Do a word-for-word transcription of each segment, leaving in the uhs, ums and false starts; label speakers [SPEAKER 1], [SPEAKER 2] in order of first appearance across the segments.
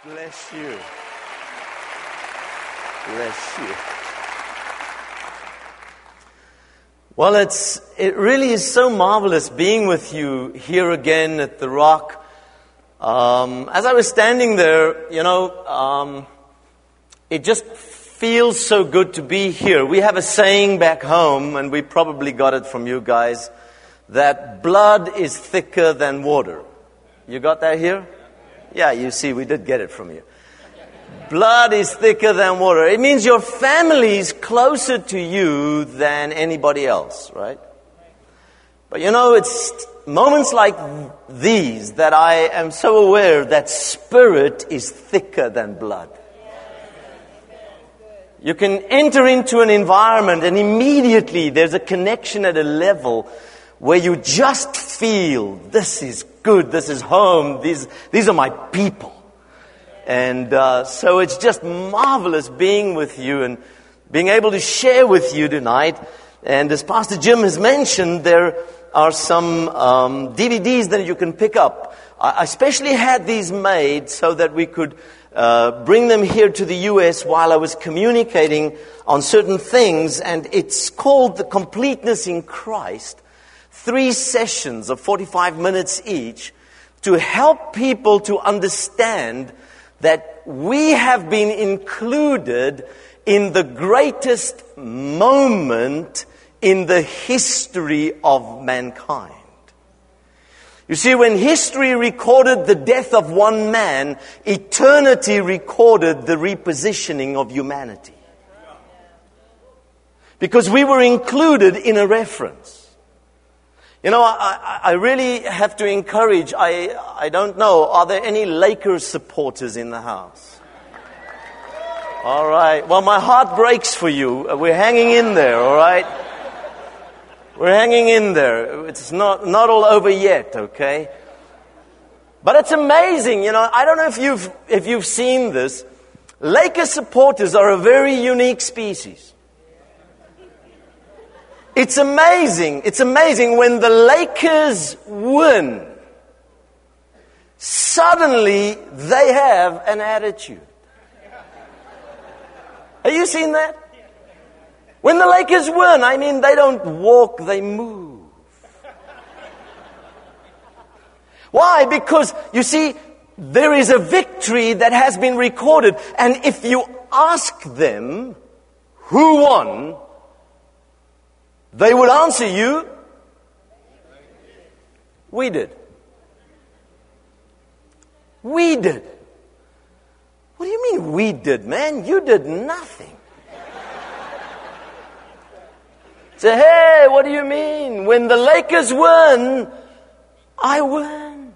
[SPEAKER 1] Bless you. Bless you. Well, it's it really is so marvelous being with you here again at the Rock. Um, as I was standing there, you know, um, it just feels so good to be here. We have a saying back home, and we probably got it from you guys, that blood is thicker than water. You got that here? Yeah, you see, we did get it from you. Blood is thicker than water. It means your family is closer to you than anybody else, right? But you know, it's moments like these that I am so aware that spirit is thicker than blood. You can enter into an environment and immediately there's a connection at a level where you just feel, this is good, this is home, these these are my people. And uh, so it's just marvelous being with you and being able to share with you tonight. And as Pastor Jim has mentioned, there are some um, D V Ds that you can pick up. I especially had these made so that we could uh, bring them here to the U S while I was communicating on certain things. And it's called The Completeness in Christ. Three sessions of forty-five minutes each to help people to understand that we have been included in the greatest moment in the history of mankind. You see, when history recorded the death of one man, eternity recorded the repositioning of humanity. Because we were included in a reference. You know, I, I really have to encourage, I, I don't know, are there any Lakers supporters in the house? All right. Well, my heart breaks for you. We're hanging in there, all right? We're hanging in there. It's not, not all over yet, okay? But it's amazing, you know, I don't know if you've, if you've seen this. Lakers supporters are a very unique species. It's amazing. It's amazing when the Lakers win. Suddenly, they have an attitude. Have you seen that? When the Lakers win, I mean, they don't walk, they move. Why? Because, you see, there is a victory that has been recorded. And if you ask them who won, they would answer you, we did. We did. What do you mean we did, man? You did nothing. Say, hey, what do you mean? When the Lakers win, I win.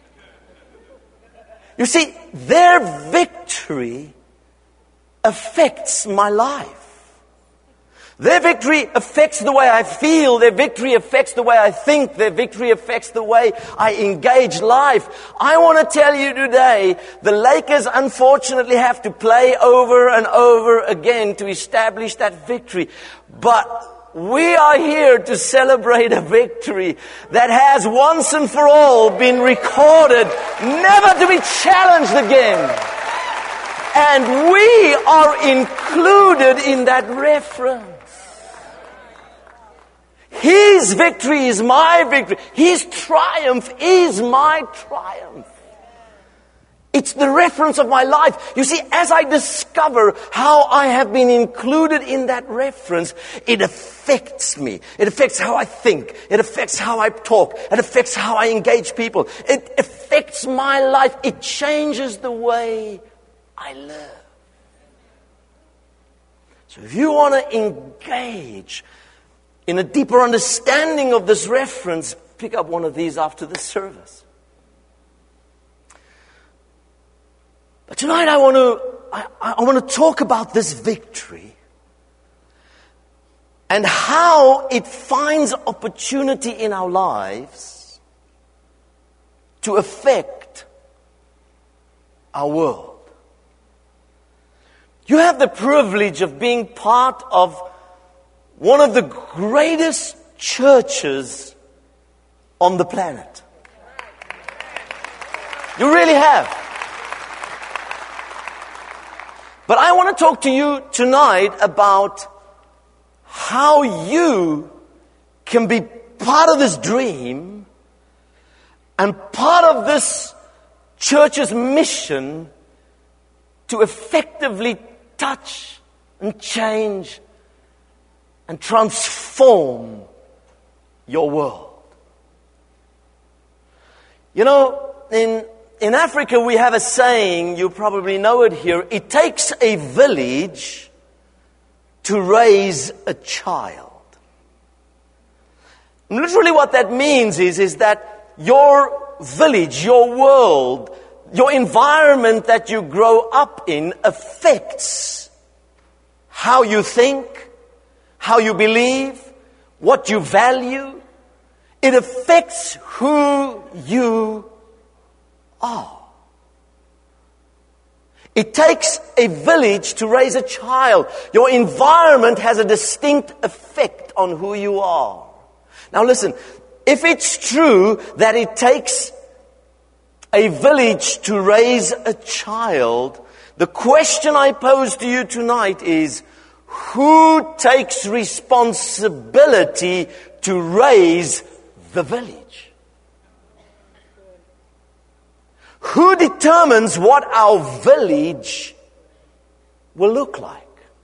[SPEAKER 1] You see, their victory affects my life. Their victory affects the way I feel. Their victory affects the way I think. Their victory affects the way I engage life. I want to tell you today, the Lakers unfortunately have to play over and over again to establish that victory. But we are here to celebrate a victory that has once and for all been recorded, never to be challenged again. And we are included in that reference. His victory is my victory. His triumph is my triumph. It's the reference of my life. You see, as I discover how I have been included in that reference, it affects me. It affects how I think. It affects how I talk. It affects how I engage people. It affects my life. It changes the way I live. So if you want to engage in a deeper understanding of this reference, pick up one of these after the service. But tonight I want to I, I want to talk about this victory and how it finds opportunity in our lives to affect our world. You have the privilege of being part of one of the greatest churches on the planet. You really have. But I want to talk to you tonight about how you can be part of this dream and part of this church's mission to effectively touch and change and transform your world. You know, in in Africa we have a saying, you probably know it here, it takes a village to raise a child. And literally what that means is, is that your village, your world, your environment that you grow up in affects how you think, how you believe, what you value. It affects who you are. It takes a village to raise a child. Your environment has a distinct effect on who you are. Now listen, if it's true that it takes a village to raise a child, the question I pose to you tonight is, who takes responsibility to raise the village? Who determines what our village will look like?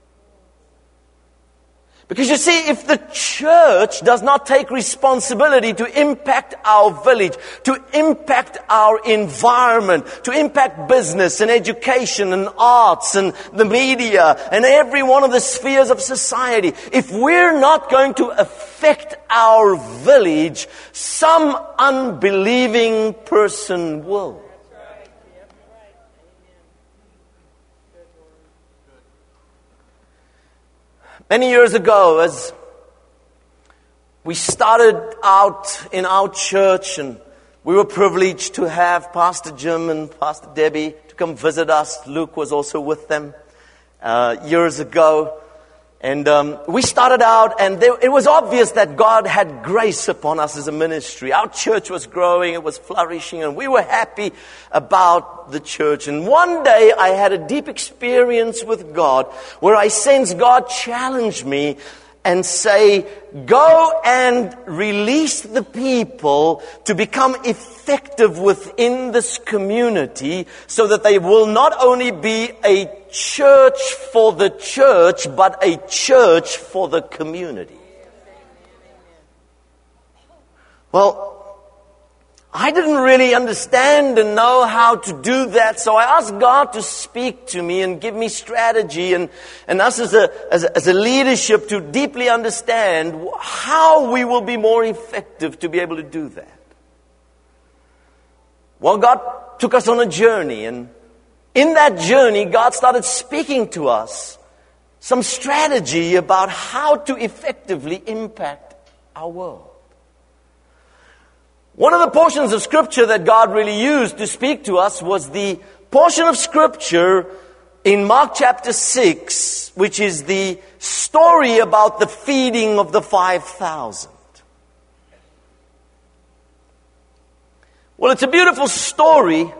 [SPEAKER 1] Because you see, if the church does not take responsibility to impact our village, to impact our environment, to impact business and education and arts and the media and every one of the spheres of society, if we're not going to affect our village, some unbelieving person will. Many years ago, as we started out in our church, and we were privileged to have Pastor Jim and Pastor Debbie to come visit us. Luke was also with them uh, years ago. And um, we started out, and there, it was obvious that God had grace upon us as a ministry. Our church was growing, it was flourishing, and we were happy about the church. And one day I had a deep experience with God where I sensed God challenge me and say, go and release the people to become effective within this community so that they will not only be a church for the church, but a church for the community. Well, I didn't really understand and know how to do that, so I asked God to speak to me and give me strategy, and, and us as a, as a as a leadership to deeply understand how we will be more effective to be able to do that. Well, God took us on a journey, and in that journey, God started speaking to us some strategy about how to effectively impact our world. One of the portions of Scripture that God really used to speak to us was the portion of Scripture in Mark chapter six, which is the story about the feeding of the five thousand. Well, it's a beautiful story,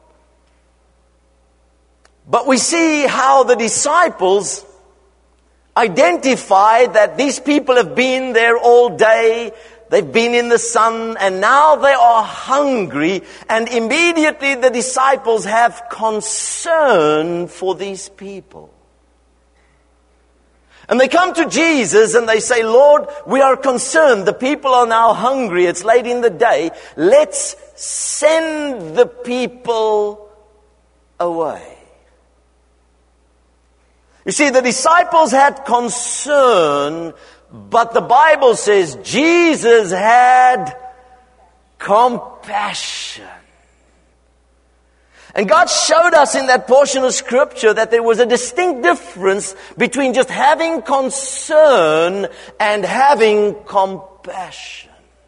[SPEAKER 1] but we see how the disciples identify that these people have been there all day. They've been in the sun, and now they are hungry, and immediately the disciples have concern for these people. And they come to Jesus and they say, Lord, we are concerned. The people are now hungry. It's late in the day. Let's send the people away. You see, the disciples had concern, but the Bible says Jesus had compassion. And God showed us in that portion of Scripture that there was a distinct difference between just having concern and having compassion.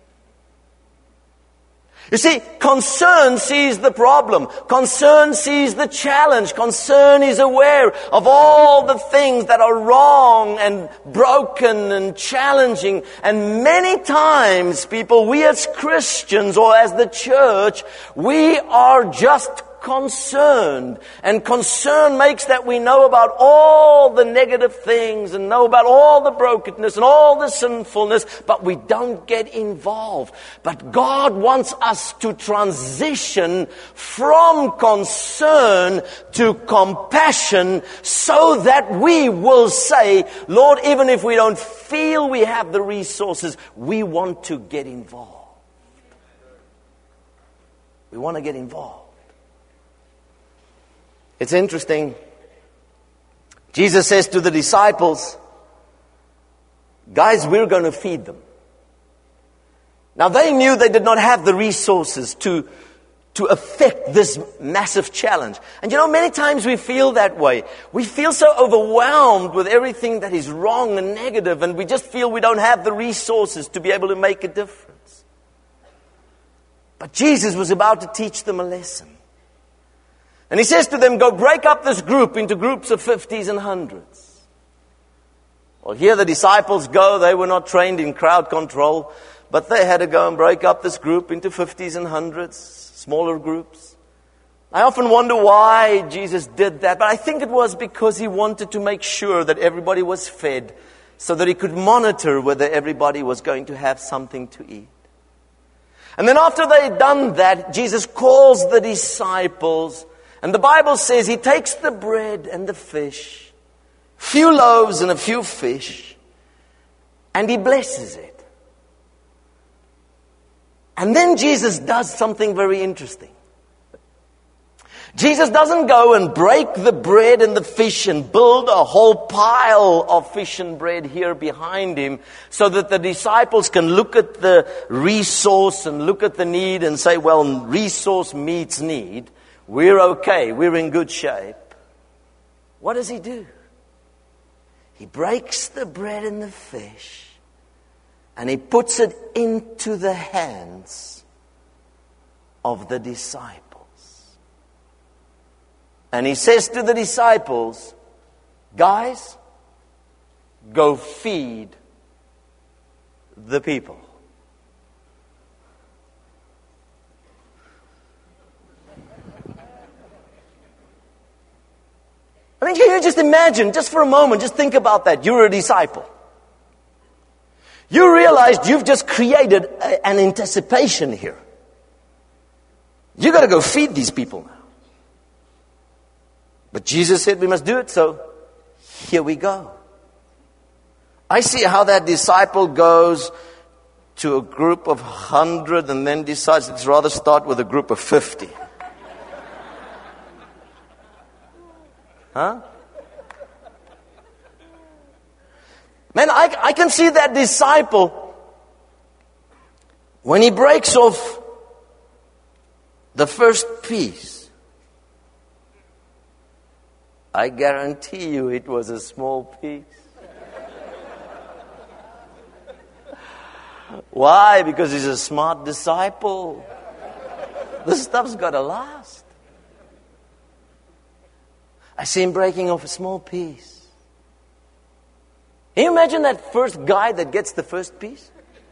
[SPEAKER 1] You see, concern sees the problem. Concern sees the challenge. Concern is aware of all the things that are wrong and broken and challenging. And many times, people, we as Christians or as the church, we are just concerned. And concern makes that we know about all the negative things and know about all the brokenness and all the sinfulness, but we don't get involved. But God wants us to transition from concern to compassion so that we will say, Lord, even if we don't feel we have the resources, we want to get involved. We want to get involved. It's interesting. Jesus says to the disciples, guys, we're going to feed them. Now they knew they did not have the resources to, to affect this massive challenge. And you know, many times we feel that way. We feel so overwhelmed with everything that is wrong and negative, and we just feel we don't have the resources to be able to make a difference. But Jesus was about to teach them a lesson. And he says to them, go break up this group into groups of fifties and hundreds. Well, here the disciples go. They were not trained in crowd control, but they had to go and break up this group into fifties and hundreds, smaller groups. I often wonder why Jesus did that, but I think it was because he wanted to make sure that everybody was fed so that he could monitor whether everybody was going to have something to eat. And then after they'd done that, Jesus calls the disciples, and the Bible says he takes the bread and the fish, few loaves and a few fish, and he blesses it. And then Jesus does something very interesting. Jesus doesn't go and break the bread and the fish and build a whole pile of fish and bread here behind him so that the disciples can look at the resource and look at the need and say, well, resource meets need. We're okay. We're in good shape. What does he do? He breaks the bread and the fish and he puts it into the hands of the disciples. And he says to the disciples, guys, go feed the people. I mean, can you just imagine, just for a moment, just think about that. You're a disciple. You realized you've just created a, an anticipation here. You got to go feed these people now. But Jesus said we must do it, so here we go. I see how that disciple goes to a group of hundred and then decides let's rather start with a group of fifty. Huh? Man, I, I can see that disciple when he breaks off the first piece. I guarantee you it was a small piece. Why? Because he's a smart disciple. This stuff's got to last. I see him breaking off a small piece. Can you imagine that first guy that gets the first piece?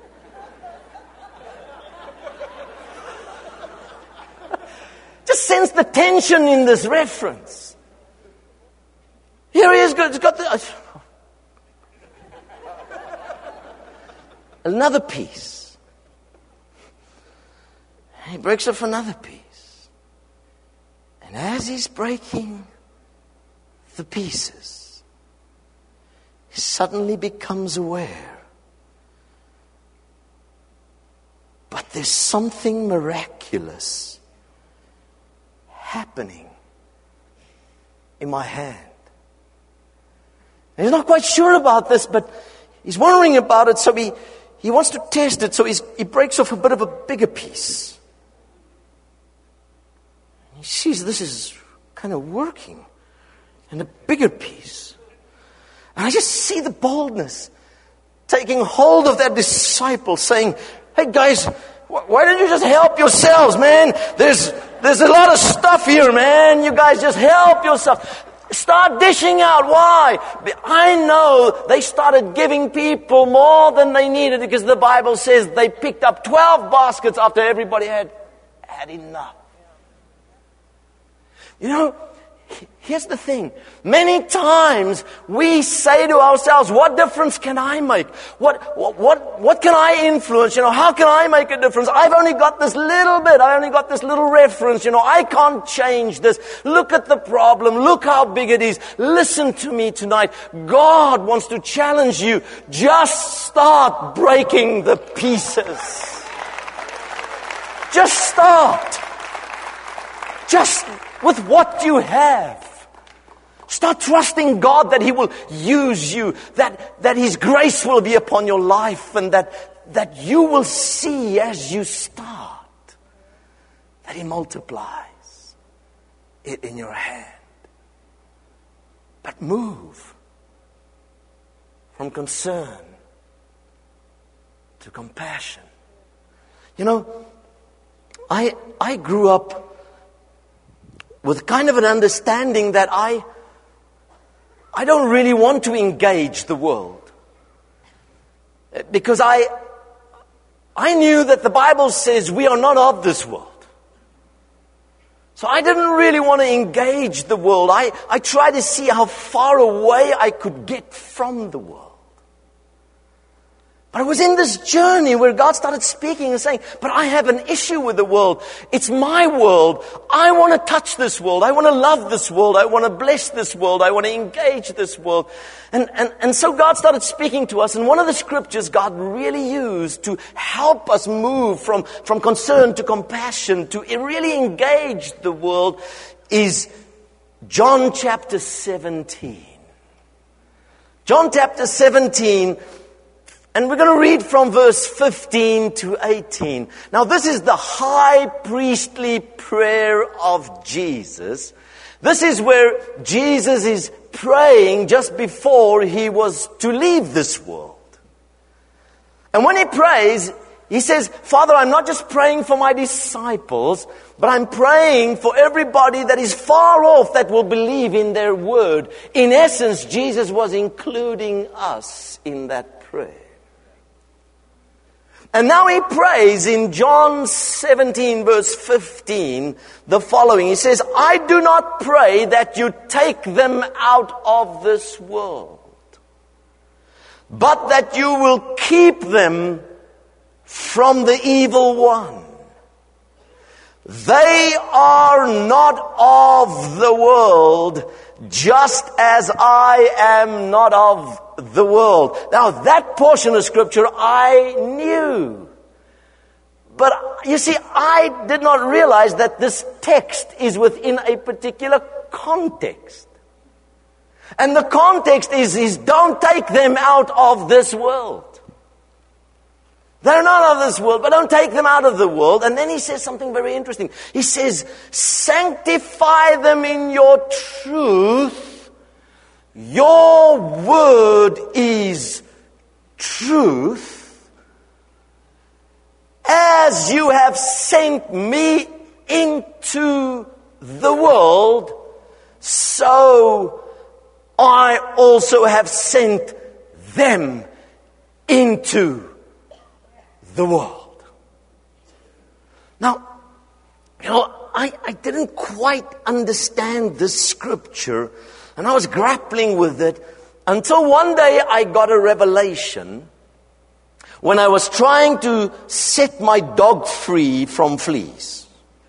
[SPEAKER 1] Just sense the tension in this reference. Here he is, he's got the... Another piece. He breaks off another piece. And as he's breaking the pieces, he suddenly becomes aware. But there's something miraculous happening in my hand. And he's not quite sure about this, but he's wondering about it, so he, he wants to test it, so he's, he breaks off a bit of a bigger piece. And he sees this is kind of working, and a bigger piece. And I just see the boldness taking hold of that disciple, saying, hey guys, wh- why don't you just help yourselves, man? There's, there's a lot of stuff here, man. You guys just help yourself. Start dishing out. Why? I know they started giving people more than they needed because the Bible says they picked up twelve baskets after everybody had had enough. You know, here's the thing. Many times we say to ourselves, what difference can I make? What, what, what, what can I influence? You know, how can I make a difference? I've only got this little bit. I've only got this little reference. You know, I can't change this. Look at the problem. Look how big it is. Listen to me tonight. God wants to challenge you. Just start breaking the pieces. Just start. Just with what you have. Start trusting God that He will use you, that, that His grace will be upon your life, and that, that you will see as you start that He multiplies it in your hand. But move from concern to compassion. You know, I I grew up with kind of an understanding that I I don't really want to engage the world. Because I I knew that the Bible says we are not of this world. So I didn't really want to engage the world. I, I tried to see how far away I could get from the world. But I was in this journey where God started speaking and saying, but I have an issue with the world. It's my world. I want to touch this world. I want to love this world. I want to bless this world. I want to engage this world. And, and, and so God started speaking to us. And one of the scriptures God really used to help us move from, from concern to compassion, to really engage the world, is John chapter seventeen. John chapter seventeen. And we're going to read from verse fifteen to eighteen. Now, this is the high priestly prayer of Jesus. This is where Jesus is praying just before He was to leave this world. And when He prays, He says, Father, I'm not just praying for my disciples, but I'm praying for everybody that is far off that will believe in their word. In essence, Jesus was including us in that prayer. And now He prays in John seventeen verse fifteen the following. He says, I do not pray that you take them out of this world, but that you will keep them from the evil one. They are not of the world, just as I am not of the world. Now, that portion of scripture I knew. But you see, I did not realize that this text is within a particular context. And the context is, is don't take them out of this world. They're not of this world, but don't take them out of the world. And then He says something very interesting. He says, sanctify them in your truth. Your word is truth. As you have sent me into the world, so I also have sent them into the world. Now, you know, I, I didn't quite understand this scripture, and I was grappling with it until one day I got a revelation when I was trying to set my dog free from fleas.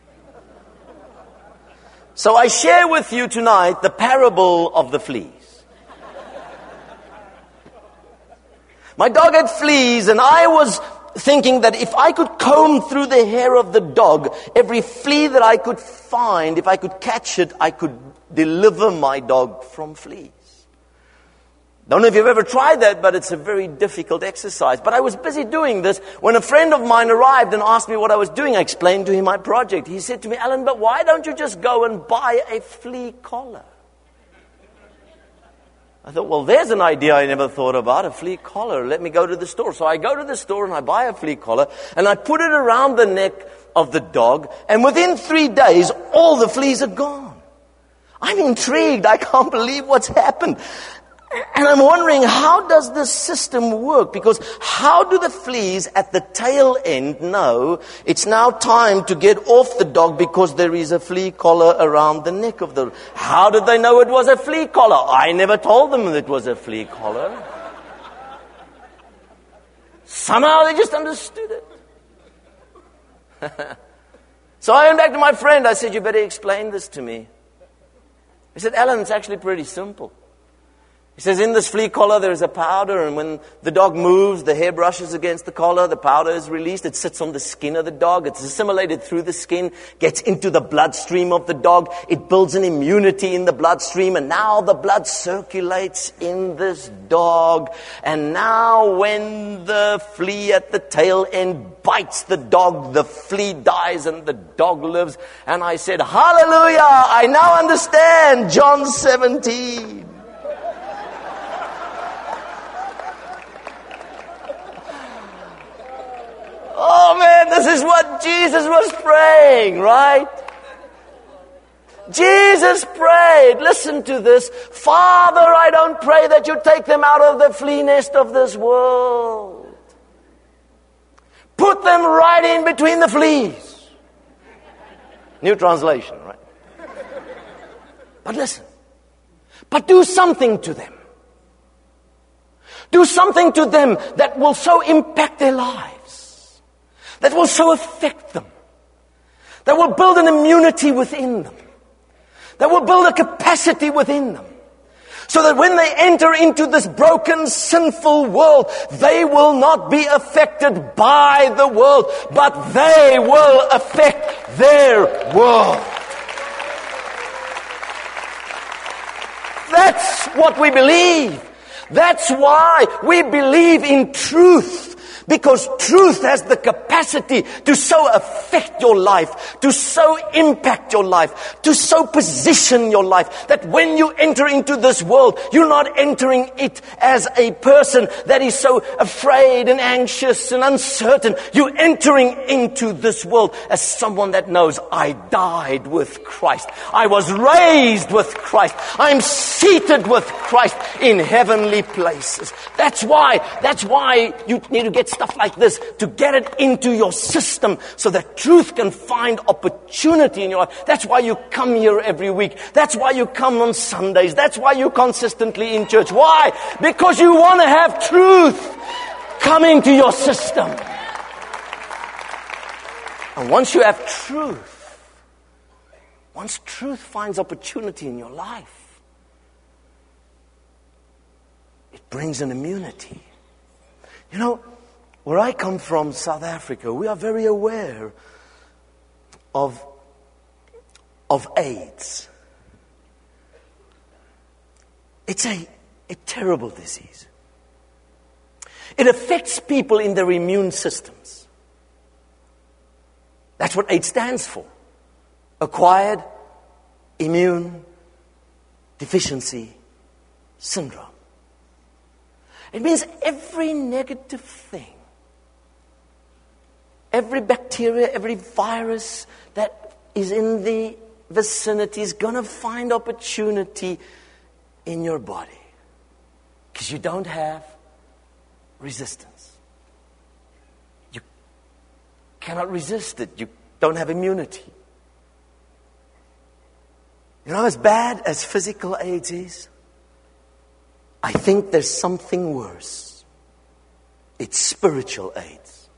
[SPEAKER 1] So I share with you tonight the parable of the fleas. My dog had fleas, and I was thinking that if I could comb through the hair of the dog, every flea that I could find, if I could catch it, I could deliver my dog from fleas. Don't know if you've ever tried that, but it's a very difficult exercise. But I was busy doing this when a friend of mine arrived and asked me what I was doing. I explained to him my project. He said to me, Alan, but why don't you just go and buy a flea collar? I thought, well, there's an idea I never thought about, a flea collar. Let me go to the store. So I go to the store and I buy a flea collar and I put it around the neck of the dog. And within three days, all the fleas are gone. I'm intrigued. I can't believe what's happened. And I'm wondering, how does this system work? Because how do the fleas at the tail end know it's now time to get off the dog because there is a flea collar around the neck of the... How did they know it was a flea collar? I never told them it was a flea collar. Somehow they just understood it. So I went back to my friend. I said, you better explain this to me. He said, Alan, it's actually pretty simple. He says, in this flea collar, there is a powder, and when the dog moves, the hair brushes against the collar, the powder is released, it sits on the skin of the dog, it's assimilated through the skin, gets into the bloodstream of the dog, it builds an immunity in the bloodstream, and now the blood circulates in this dog. And now when the flea at the tail end bites the dog, the flea dies and the dog lives. And I said, hallelujah, I now understand John seventeen. Oh man, this is what Jesus was praying, right? Jesus prayed, listen to this, Father, I don't pray that you take them out of the flea nest of this world. Put them right in between the fleas. New translation, right? But listen, but do something to them. Do something to them that will so impact their lives. That will so affect them. That will build an immunity within them. That will build a capacity within them. So that when they enter into this broken, sinful world, they will not be affected by the world, but they will affect their world. That's what we believe. That's why we believe in truth. Because truth has the capacity to so affect your life, to so impact your life, to so position your life, that when you enter into this world, you're not entering it as a person that is so afraid and anxious and uncertain. You're entering into this world as someone that knows, I died with Christ. I was raised with Christ. I'm seated with Christ in heavenly places. That's why, that's why you need to get stuff like this, to get it into your system so that truth can find opportunity in your life. That's why you come here every week. That's why you come on Sundays. That's why you're consistently in church. Why? Because you want to have truth come into your system. And once you have truth, once truth finds opportunity in your life, it brings an immunity. You know, where I come from, South Africa, we are very aware of, of AIDS. It's a, a terrible disease. It affects people in their immune systems. That's what AIDS stands for. Acquired Immune Deficiency Syndrome. It means every negative thing, every bacteria, every virus that is in the vicinity is going to find opportunity in your body. Because you don't have resistance. You cannot resist it. You don't have immunity. You know, as bad as physical AIDS is, I think there's something worse. It's spiritual AIDS.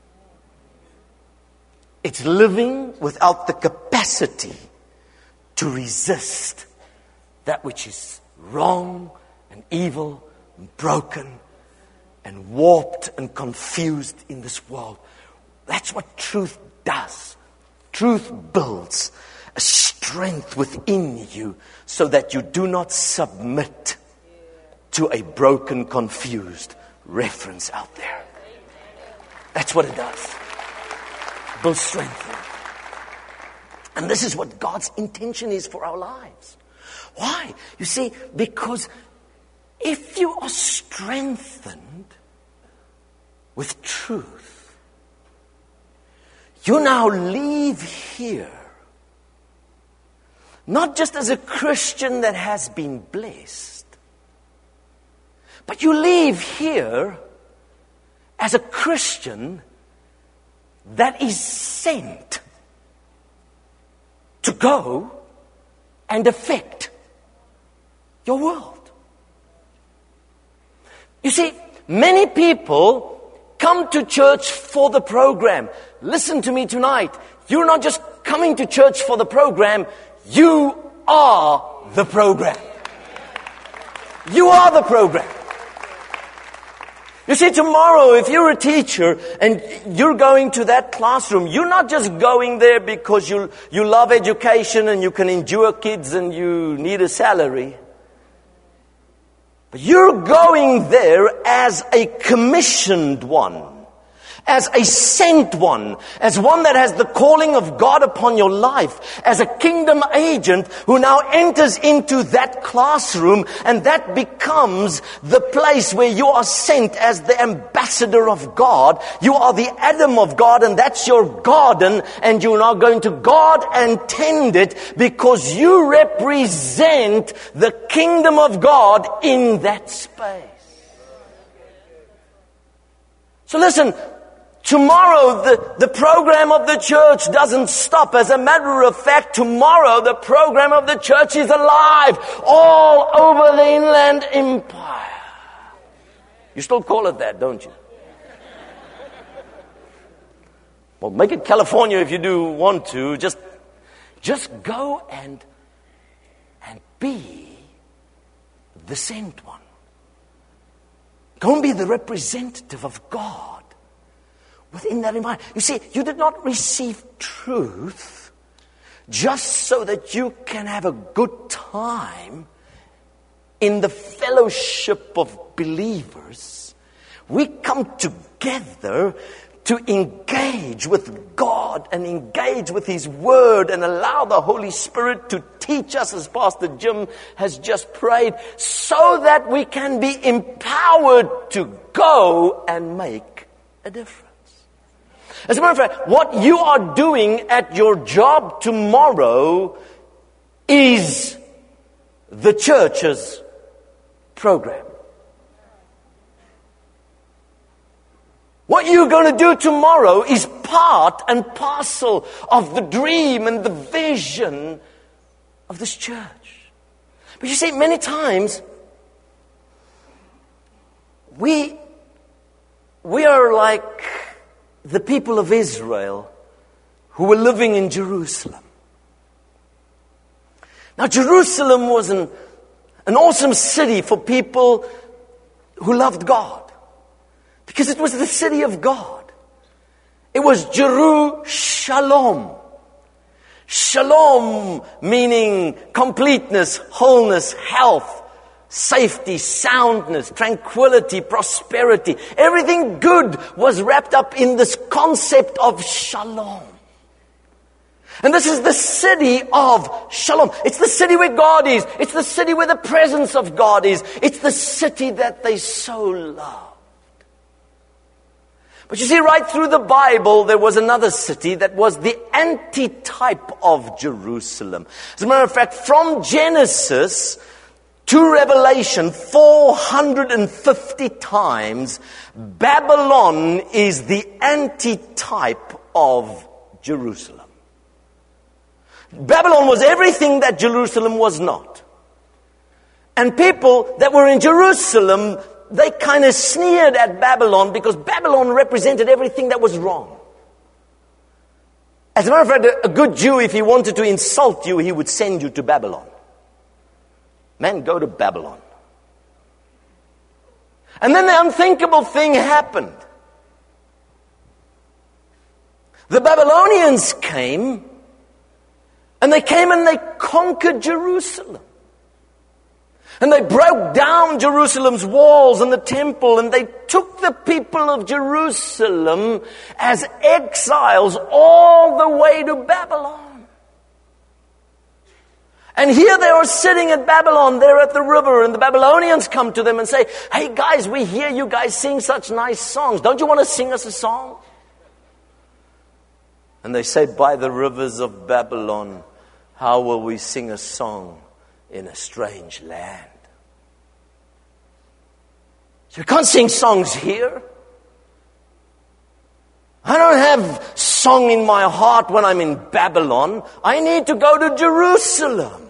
[SPEAKER 1] It's living without the capacity to resist that which is wrong and evil and broken and warped and confused in this world. That's what truth does. Truth builds a strength within you so that you do not submit to a broken, confused reference out there. That's what it does. Build strength. And this is what God's intention is for our lives. Why? You see, because if you are strengthened with truth, you now leave here not just as a Christian that has been blessed, But you leave here as a Christian that is sent to go and affect your world. You see, many people come to church for the program. Listen to me tonight. You're not just coming to church for the program. You are the program. You are the program. You see, tomorrow, if you're a teacher and you're going to that classroom, you're not just going there because you, you love education and you can endure kids and you need a salary. But you're going there as a commissioned one, as a sent one, as one that has the calling of God upon your life, as a kingdom agent who now enters into that classroom, and that becomes the place where you are sent as the ambassador of God. You are the Adam of God, and that's your garden, and you're now going to guard and tend it because you represent the kingdom of God in that space. So listen, tomorrow, the, the program of the church doesn't stop. As a matter of fact, tomorrow, the program of the church is alive all over the Inland Empire. You still call it that, don't you? Well, make it California if you do want to. Just, just go and, and be the sent one. Go and be the representative of God within that environment. You see, you did not receive truth just so that you can have a good time in the fellowship of believers. We come together to engage with God and engage with His Word and allow the Holy Spirit to teach us, as Pastor Jim has just prayed, so that we can be empowered to go and make a difference. As a matter of fact, what you are doing at your job tomorrow is the church's program. What you're going to do tomorrow is part and parcel of the dream and the vision of this church. But you see, many times, we, we are like the people of Israel who were living in Jerusalem. Now, Jerusalem was an, an awesome city for people who loved God, because it was the city of God. It was Jeru-Shalom. Shalom meaning completeness, wholeness, health, safety, soundness, tranquility, prosperity. Everything good was wrapped up in this concept of shalom. And this is the city of Shalom. It's the city where God is. It's the city where the presence of God is. It's the city that they so love. But you see, right through the Bible, there was another city that was the antitype of Jerusalem. As a matter of fact, from Genesis to Revelation, four hundred fifty times, Babylon is the antitype of Jerusalem. Babylon was everything that Jerusalem was not. And people that were in Jerusalem, they kind of sneered at Babylon because Babylon represented everything that was wrong. As a matter of fact, a good Jew, if he wanted to insult you, he would send you to Babylon. Man, go to Babylon. And then the unthinkable thing happened. The Babylonians came, and they came and they conquered Jerusalem. And they broke down Jerusalem's walls and the temple, and they took the people of Jerusalem as exiles all the way to Babylon. And here they are sitting at Babylon, they're at the river, and the Babylonians come to them and say, "Hey guys, we hear you guys sing such nice songs. Don't you want to sing us a song?" And they say, "By the rivers of Babylon, how will we sing a song in a strange land?" You can't sing songs here. I don't have song in my heart when I'm in Babylon. I need to go to Jerusalem.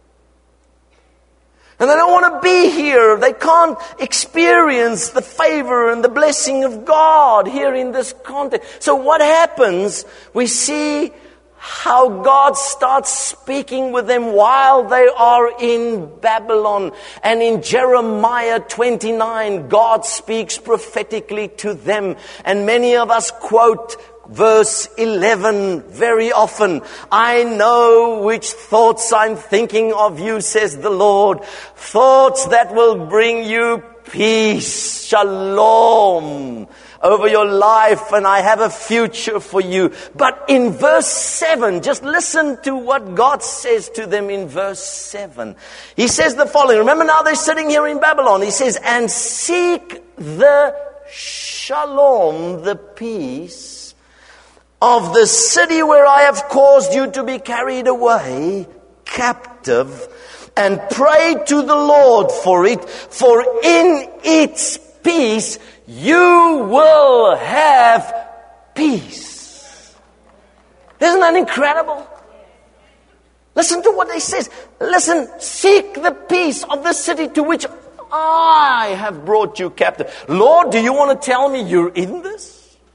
[SPEAKER 1] And they don't want to be here. They can't experience the favor and the blessing of God here in this context. So what happens? We see how God starts speaking with them while they are in Babylon. And in Jeremiah twenty-nine, God speaks prophetically to them. And many of us quote verse eleven very often. I know which thoughts I'm thinking of you, says the Lord. Thoughts that will bring you peace, shalom, over your life, and I have a future for you. But in verse seven, just listen to what God says to them in verse seven. He says the following. Remember, now they're sitting here in Babylon. He says, and seek the shalom, the peace of the city where I have caused you to be carried away captive, and pray to the Lord for it, for in its peace you will have peace. Isn't that incredible? Listen to what he says. Listen, seek the peace of the city to which I have brought you captive. Lord, do you want to tell me you're in this?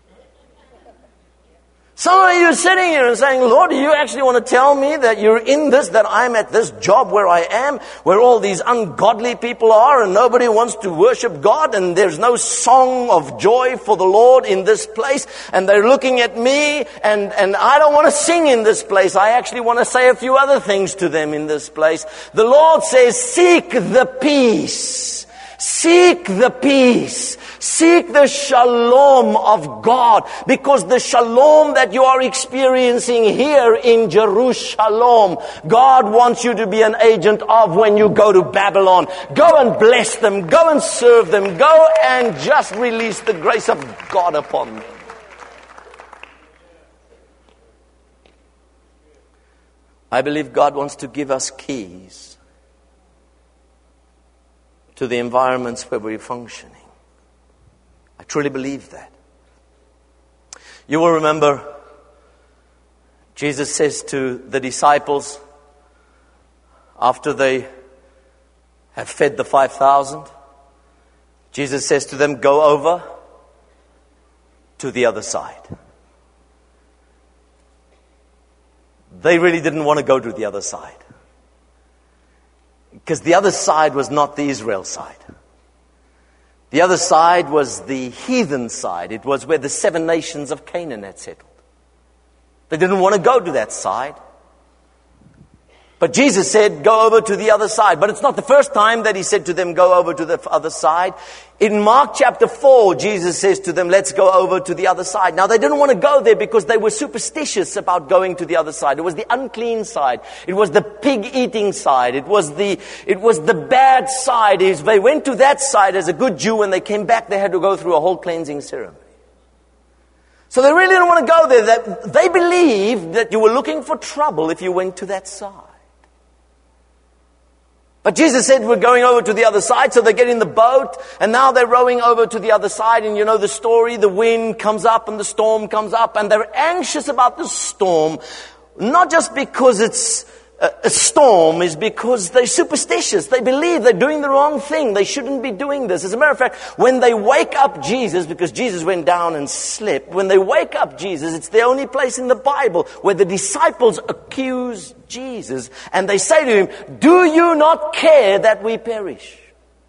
[SPEAKER 1] Some of you are sitting here and saying, Lord, do you actually want to tell me that you're in this, that I'm at this job where I am, where all these ungodly people are and nobody wants to worship God and there's no song of joy for the Lord in this place, and they're looking at me and, and I don't want to sing in this place. I actually want to say a few other things to them in this place. The Lord says, seek the peace. Seek the peace. Seek the shalom of God, because the shalom that you are experiencing here in Jerusalem, God wants you to be an agent of when you go to Babylon. Go and bless them. Go and serve them. Go and just release the grace of God upon them. I believe God wants to give us keys to the environments where we're functioning. I truly believe that. You will remember Jesus says to the disciples after they have fed the five thousand, Jesus says to them, go over to the other side. They really didn't want to go to the other side, because the other side was not the Israel side. The other side was the heathen side. It was where the seven nations of Canaan had settled. They didn't want to go to that side. But Jesus said, go over to the other side. But it's not the first time that he said to them, go over to the other side. In Mark chapter four, Jesus says to them, let's go over to the other side. Now, they didn't want to go there because they were superstitious about going to the other side. It was the unclean side. It was the pig-eating side. It was the, it was the bad side. If they went to that side as a good Jew, when they came back, they had to go through a whole cleansing ceremony. So they really didn't want to go there. That they believed that you were looking for trouble if you went to that side. But Jesus said we're going over to the other side, so they get in the boat, and now they're rowing over to the other side, and you know the story, the wind comes up and the storm comes up, and they're anxious about the storm, not just because it's a, a storm, is because they're superstitious. They believe they're doing the wrong thing. They shouldn't be doing this. As a matter of fact, when they wake up Jesus, because Jesus went down and slept, when they wake up Jesus, it's the only place in the Bible where the disciples accuse Jesus, and they say to him, do you not care that we perish?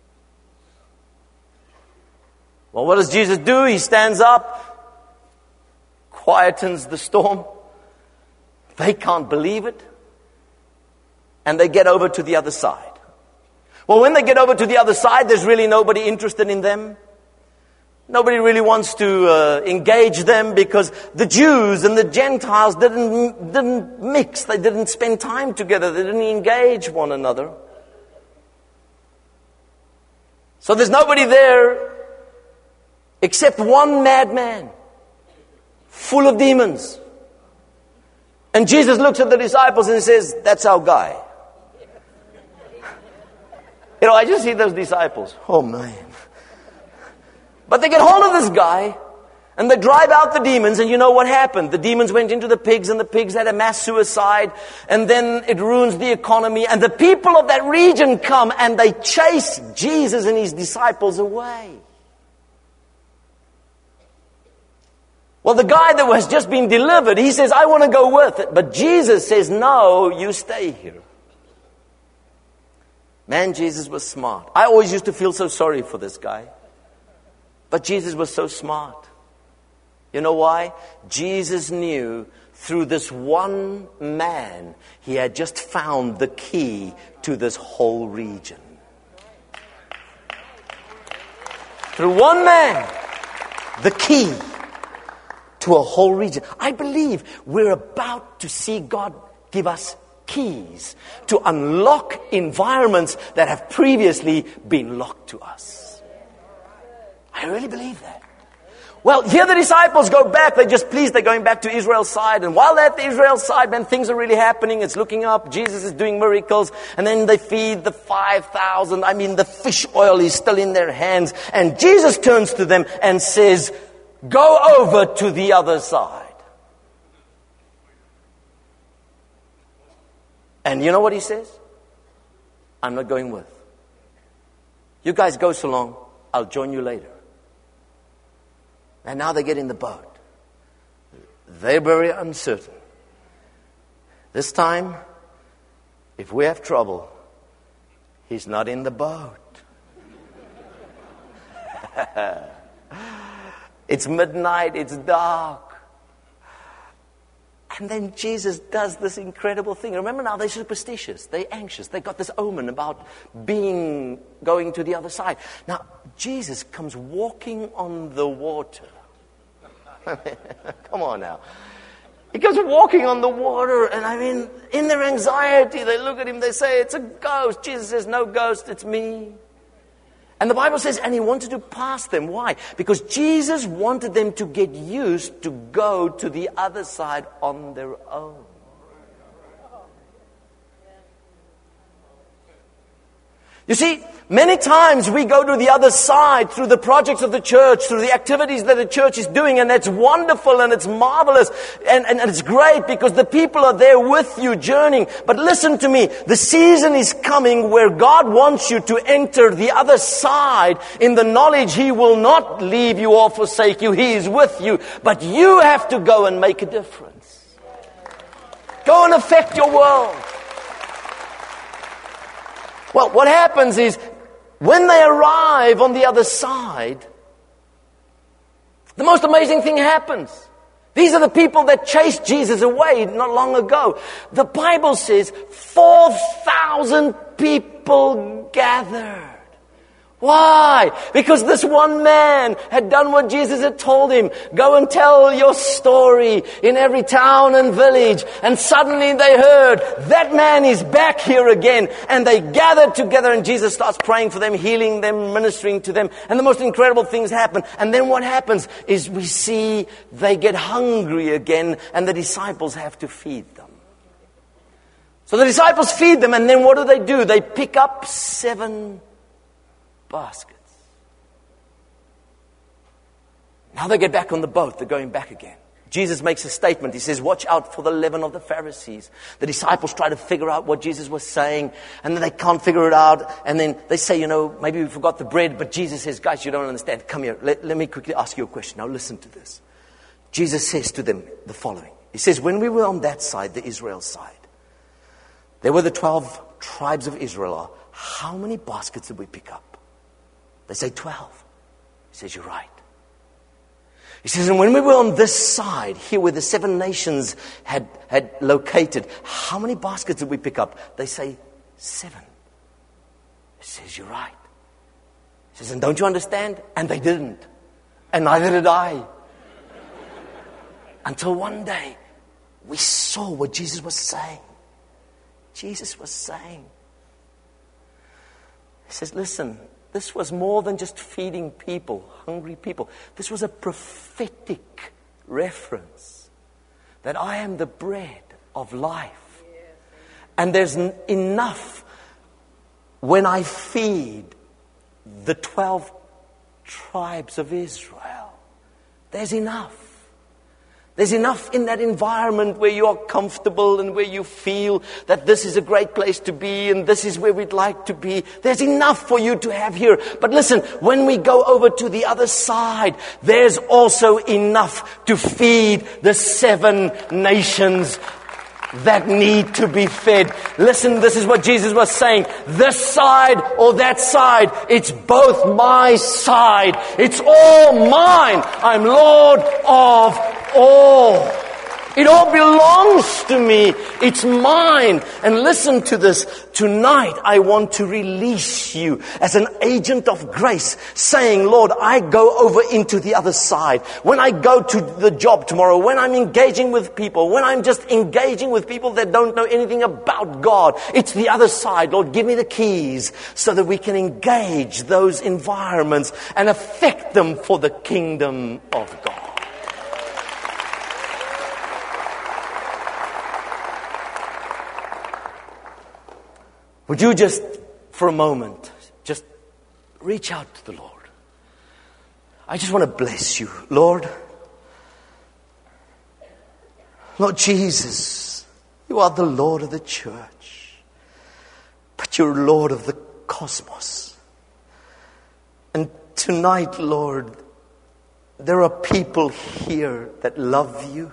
[SPEAKER 1] Well, what does Jesus do? He stands up, quietens the storm. They can't believe it. And they get over to the other side. Well, when they get over to the other side, there's really nobody interested in them. Nobody really wants to uh, engage them, because the Jews and the Gentiles didn't, didn't mix. They didn't spend time together. They didn't engage one another. So there's nobody there except one madman, full of demons. And Jesus looks at the disciples and says, that's our guy. You know, I just see those disciples. Oh, man. But they get hold of this guy, and they drive out the demons, and you know what happened? The demons went into the pigs, and the pigs had a mass suicide, and then it ruins the economy, and the people of that region come, and they chase Jesus and his disciples away. Well, the guy that was just been delivered, he says, I want to go with it. But Jesus says, no, you stay here. Man, Jesus was smart. I always used to feel so sorry for this guy. But Jesus was so smart. You know why? Jesus knew through this one man, he had just found the key to this whole region. Through one man, the key to a whole region. I believe we're about to see God give us keys to unlock environments that have previously been locked to us. I really believe that. Well, here the disciples go back. They're just pleased they're going back to Israel's side. And while they're at the Israel side, man, things are really happening. It's looking up. Jesus is doing miracles. And then they feed the five thousand. I mean, the fish oil is still in their hands. And Jesus turns to them and says, go over to the other side. And you know what he says? I'm not going with. You guys go so long. I'll join you later. And now they get in the boat. They're very uncertain. This time, if we have trouble, he's not in the boat. It's midnight, it's dark. And then Jesus does this incredible thing. Remember now, they're superstitious. They're anxious. They got this omen about being, going to the other side. Now, Jesus comes walking on the water. Come on now. He comes walking on the water, and I mean, in their anxiety, they look at him, they say, it's a ghost. Jesus says, no ghost, it's me. And the Bible says, and he wanted to pass them. Why? Because Jesus wanted them to get used to go to the other side on their own. You see, many times we go to the other side through the projects of the church, through the activities that the church is doing, and that's wonderful and it's marvelous and, and, and it's great because the people are there with you journeying. But listen to me, the season is coming where God wants you to enter the other side in the knowledge He will not leave you or forsake you. He is with you, but you have to go and make a difference. Go and affect your world. Well, what happens is, when they arrive on the other side, the most amazing thing happens. These are the people that chased Jesus away not long ago. The Bible says four thousand people gathered. Why? Because this one man had done what Jesus had told him. Go and tell your story in every town and village. And suddenly they heard, that man is back here again. And they gathered together and Jesus starts praying for them, healing them, ministering to them. And the most incredible things happen. And then what happens is we see they get hungry again and the disciples have to feed them. So the disciples feed them, and then what do they do? They pick up seven baskets. Now they get back on the boat. They're going back again. Jesus makes a statement. He says, watch out for the leaven of the Pharisees. The disciples try to figure out what Jesus was saying, and then they can't figure it out. And then they say, you know, maybe we forgot the bread. But Jesus says, guys, you don't understand. Come here. Let, let me quickly ask you a question. Now listen to this. Jesus says to them the following. He says, when we were on that side, the Israel side, there were the twelve tribes of Israel. How many baskets did we pick up? They say twelve. He says, you're right. He says, and when we were on this side, here where the seven nations had, had located, how many baskets did we pick up? They say, seven. He says, you're right. He says, and don't you understand? And they didn't. And neither did I. Until one day, we saw what Jesus was saying. Jesus was saying. He says, listen, this was more than just feeding people, hungry people. This was a prophetic reference that I am the bread of life. And there's n- enough when I feed the twelve tribes of Israel. There's enough. There's enough in that environment where you are comfortable and where you feel that this is a great place to be and this is where we'd like to be. There's enough for you to have here. But listen, when we go over to the other side, there's also enough to feed the seven nations that need to be fed. Listen, this is what Jesus was saying. This side or that side, it's both my side. It's all mine. I'm Lord of all. It all belongs to me. It's mine. And listen to this. Tonight, I want to release you as an agent of grace, saying, Lord, I go over into the other side. When I go to the job tomorrow, when I'm engaging with people, when I'm just engaging with people that don't know anything about God, it's the other side. Lord, give me the keys so that we can engage those environments and affect them for the kingdom of God. Would you just, for a moment, just reach out to the Lord? I just want to bless you. Lord, Lord Jesus, you are the Lord of the church, but you're Lord of the cosmos. And tonight, Lord, there are people here that love you,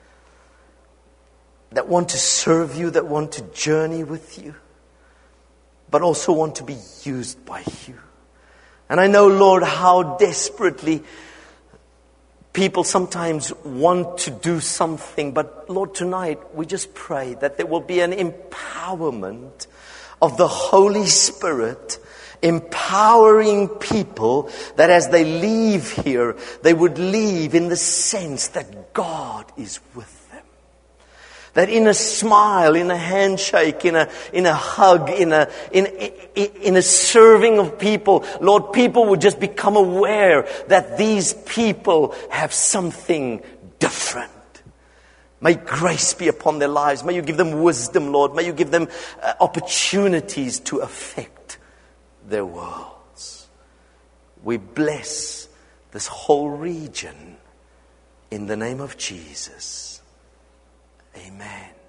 [SPEAKER 1] that want to serve you, that want to journey with you, but also want to be used by you. And I know, Lord, how desperately people sometimes want to do something. But Lord, tonight we just pray that there will be an empowerment of the Holy Spirit, empowering people, that as they leave here, they would leave in the sense that God is with them. That in a smile, in a handshake, in a in a hug, in a in, in in a serving of people, Lord, people would just become aware that these people have something different. May grace be upon their lives. May you give them wisdom, Lord. May you give them uh, opportunities to affect their worlds. We bless this whole region in the name of Jesus. Amen.